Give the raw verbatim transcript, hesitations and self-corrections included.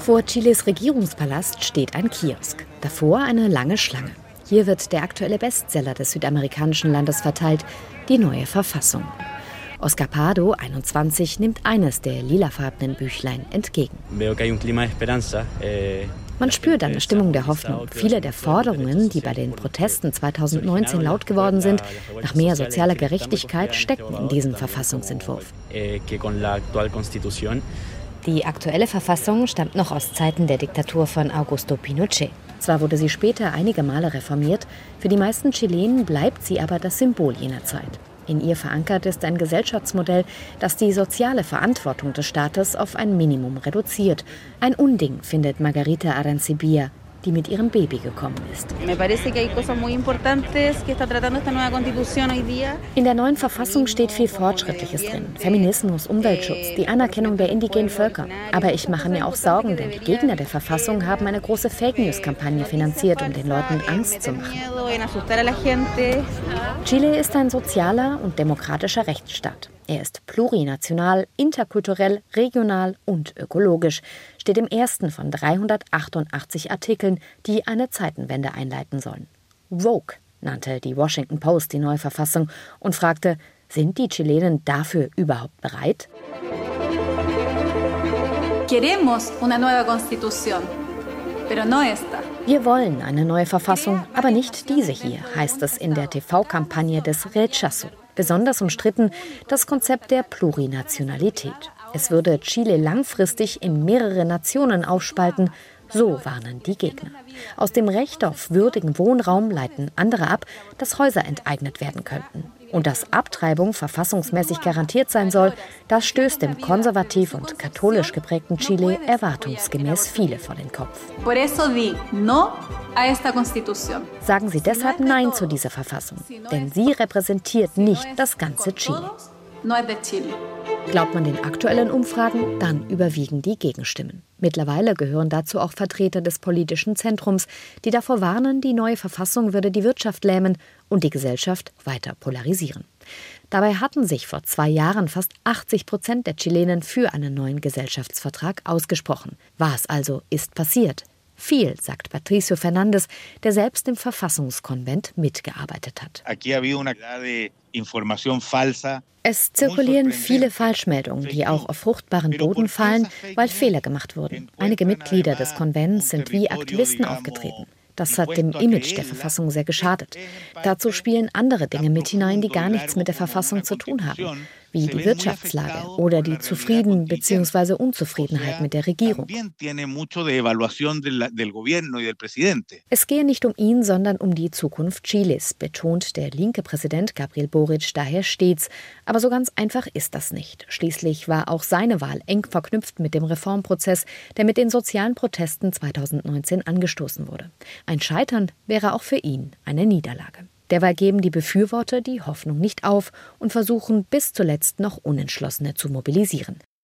Vor Chiles Regierungspalast steht ein Kiosk. Davor eine lange Schlange. Hier wird der aktuelle Bestseller des südamerikanischen Landes verteilt, die neue Verfassung. Oscar Pardo, einundzwanzig, nimmt eines der lilafarbenen Büchlein entgegen. Man spürt eine Stimmung der Hoffnung. Viele der Forderungen, die bei den Protesten zweitausendneunzehn laut geworden sind, nach mehr sozialer Gerechtigkeit, stecken in diesem Verfassungsentwurf. Die aktuelle Verfassung stammt noch aus Zeiten der Diktatur von Augusto Pinochet. Zwar wurde sie später einige Male reformiert, für die meisten Chilenen bleibt sie aber das Symbol jener Zeit. In ihr verankert ist ein Gesellschaftsmodell, das die soziale Verantwortung des Staates auf ein Minimum reduziert. Ein Unding, findet Margarita Arancibia, die mit ihrem Baby gekommen ist. In der neuen Verfassung steht viel Fortschrittliches drin. Feminismus, Umweltschutz, die Anerkennung der indigenen Völker. Aber ich mache mir auch Sorgen, denn die Gegner der Verfassung haben eine große Fake-News-Kampagne finanziert, um den Leuten Angst zu machen. Chile ist ein sozialer und demokratischer Rechtsstaat. Er ist plurinational, interkulturell, regional und ökologisch, steht im ersten von dreihundertachtundachtzig Artikeln, die eine Zeitenwende einleiten sollen. Woke nannte die Washington Post die neue Verfassung und fragte, sind die Chilenen dafür überhaupt bereit? Queremos una nueva constitución, pero no esta. Wir wollen eine neue Verfassung, aber nicht diese hier, heißt es in der T V-Kampagne des Rechazo. Besonders umstritten das Konzept der Plurinationalität. Es würde Chile langfristig in mehrere Nationen aufspalten, so warnen die Gegner. Aus dem Recht auf würdigen Wohnraum leiten andere ab, dass Häuser enteignet werden könnten. Und dass Abtreibung verfassungsmäßig garantiert sein soll, das stößt dem konservativ und katholisch geprägten Chile erwartungsgemäß viele vor den Kopf. Sagen Sie deshalb Nein zu dieser Verfassung, denn sie repräsentiert nicht das ganze Chile. Glaubt man den aktuellen Umfragen, dann überwiegen die Gegenstimmen. Mittlerweile gehören dazu auch Vertreter des politischen Zentrums, die davor warnen, die neue Verfassung würde die Wirtschaft lähmen und die Gesellschaft weiter polarisieren. Dabei hatten sich vor zwei Jahren fast achtzig Prozent der Chilenen für einen neuen Gesellschaftsvertrag ausgesprochen. Was also ist passiert? Viel, sagt Patricio Fernández, der selbst im Verfassungskonvent mitgearbeitet hat. Es zirkulieren viele Falschmeldungen, die auch auf fruchtbaren Boden fallen, weil Fehler gemacht wurden. Einige Mitglieder des Konvents sind wie Aktivisten aufgetreten. Das hat dem Image der Verfassung sehr geschadet. Dazu spielen andere Dinge mit hinein, die gar nichts mit der Verfassung zu tun haben, wie die Wirtschaftslage oder die Zufrieden- bzw. Unzufriedenheit mit der Regierung. Es gehe nicht um ihn, sondern um die Zukunft Chiles, betont der linke Präsident Gabriel Boric daher stets. Aber so ganz einfach ist das nicht. Schließlich war auch seine Wahl eng verknüpft mit dem Reformprozess, der mit den sozialen Protesten zweitausendneunzehn angestoßen wurde. Ein Scheitern wäre auch für ihn eine Niederlage. Derweil geben die Befürworter die Hoffnung nicht auf und versuchen bis zuletzt noch Unentschlossene zu mobilisieren.